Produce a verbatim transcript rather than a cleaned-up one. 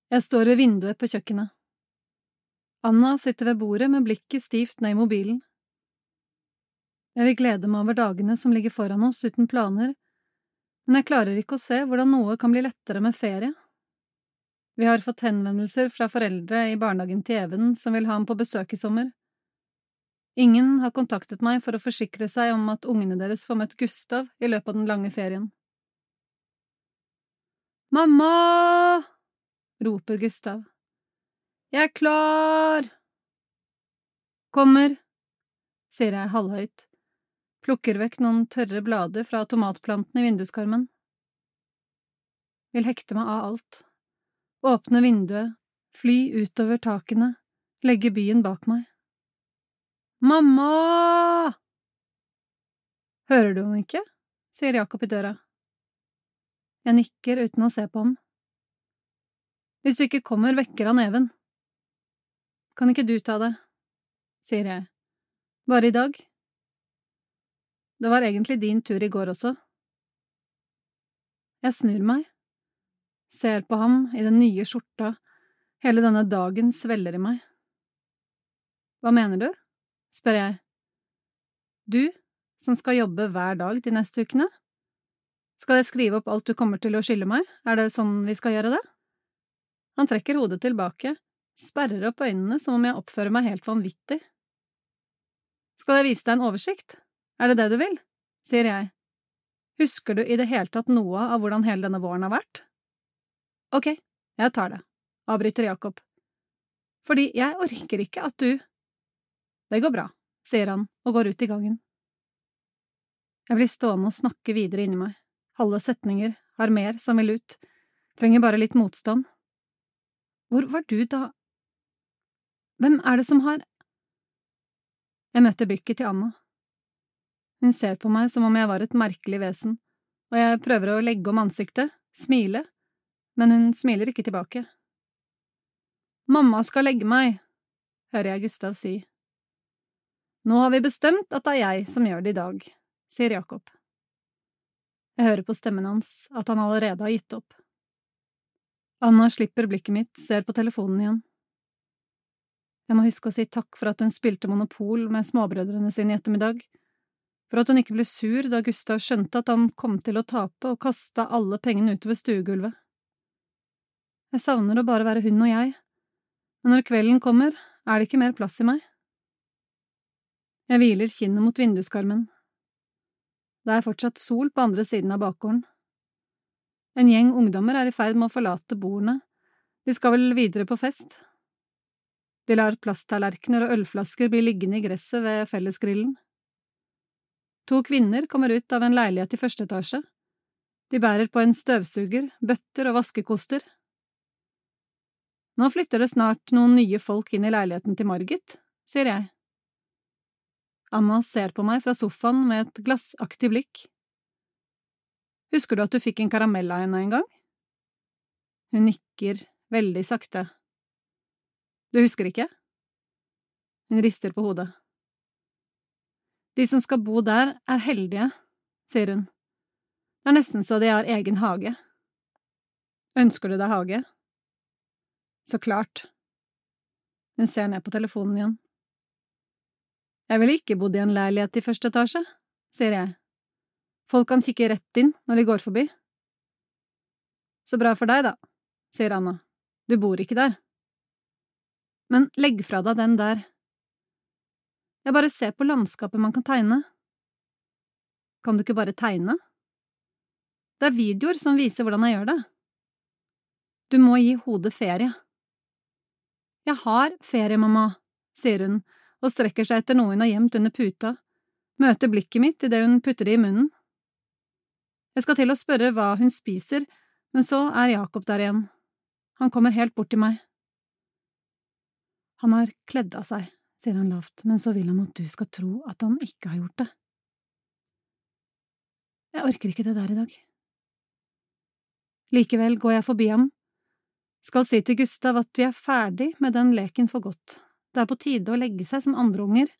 Jeg står ved vinduet på kjøkkenet. Anna sitter ved bordet med blikket stivt ned i mobilen. Jeg vil glede meg over dagene som ligger foran oss uten planer, men jeg klarer ikke å se hvordan noe kan bli lettere med ferie. Vi har fått henvendelser fra foreldre i barnehagen til Even som vil ha ham på besøk i sommer. Ingen har kontaktet meg for å forsikre seg om at ungene deres får møtt Gustav i løpet av den lange ferien. «Mamma!» roper Gustav. «Jeg er klar!» «Kommer!» sier jeg halvhøyt, plukker vekk noen tørre blader fra tomatplanten i vinduskarmen. Vil hekte meg av alt. Åpne vinduet, fly utover takene, legge byen bak meg. «Mamma!» «Hører du ham ikke?» sier Jakob i døra. Jeg nikker uten å se på ham. «Hvis du ikke kommer, vekker han Even.» «Kan ikke du ta det?» sier jeg. «Bare i dag?» «Det var egentlig din tur i går også.» Jeg snur meg, ser på ham i den nye skjorta, hele denne dagen sveller i meg. «Hva mener du?» spør jeg. «Du, som skal jobbe hver dag de neste ukene? Skal jeg skrive opp alt du kommer til å skylde meg? Er det sånn vi skal gjøre det?» Han trekker hodet tilbake, sperrer opp øynene som om jeg oppfører meg helt vanvittig. «Skal jeg vise deg en oversikt? Er det det du vil?» sier jeg. «Husker du i det hele tatt noe av hvordan hele denne våren har vært?» «Ok, jeg tar det», avbryter Jakob. «Fordi jeg orker ikke at du…» «Det går bra», sier han og går ut i gangen. Jeg blir stående og snakke videre inni meg. Halve setninger, har mer som vil ut. Trenger bare litt motstand. Hvor var du da? Hvem er det som har… Jeg møter blikket til Anna. Hun ser på meg som om jeg var et merkelig vesen, og jeg prøver å legge om ansiktet, smile, men hun smiler ikke tilbake. «Mamma skal legge meg», hører jeg Gustav si. «Nå har vi bestemt at det er jeg som gjør det i dag», sier Jakob. Jeg hører på stemmen hans at han allerede har gitt opp. Anna slipper blikket mitt, ser på telefonen igjen. Jeg må huske å si takk for at hun spilte Monopol med småbrødrene sine i ettermiddag, for at hun ikke ble sur da Gustav skjønte at han kom til å tape og kasta alle pengene utover stuegulvet. Jeg savner å bare være hun og jeg, men når kvelden kommer, er det ikke mer plass i meg. Jeg hviler kinnet mot vinduskarmen. Det er fortsatt sol på andre siden av bakgården. En gjeng ungdommer er i ferd med å forlate bordene. De skal vel videre på fest. De lar plasttallerkener og ølflasker bli liggende i gresset ved fellesgrillen. To kvinner kommer ut av en leilighet i første etasje. De bærer på en støvsuger, bøtter og vaskekoster. Nå flytter det snart noen nye folk inn i leiligheten til Margit, sier jeg. Anna ser på meg fra sofaen med et glassaktig blikk. Husker du at du fikk en karamell av henne en gang? Hun nikker, veldig sakte. Du husker ikke? Hun rister på hodet. De som skal bo der er heldige, sier hun. Det er nesten så de har egen hage. Ønsker du deg hage? Så klart. Hun ser ned på telefonen igjen. Jeg ville ikke bodd i en leilighet i første etasje, sier jeg. Folk kan kikke rett inn når de går forbi. Så bra for deg da, sier Anna. Du bor ikke der. Men legg fra deg den der. Jeg bare ser på landskapet man kan tegne. Kan du ikke bare tegne? Det er videoer som viser hvordan jeg gjør det. Du må gi hodet ferie. Jeg har ferie, mamma, sier hun, og strekker seg etter noe hun har gjemt under puta, møter blikket mitt i det hun putter det i munnen. Jeg skal til å spørre hva hun spiser, men så er Jakob der igjen. Han kommer helt bort til meg. Han har kledd av seg, sier han lavt, men så vil han at du skal tro at han ikke har gjort det. Jeg orker ikke det der i dag. Likevel går jeg forbi ham. Skal si til Gustav at vi er ferdig med den leken for godt. Det er på tide å legge seg som andre unger.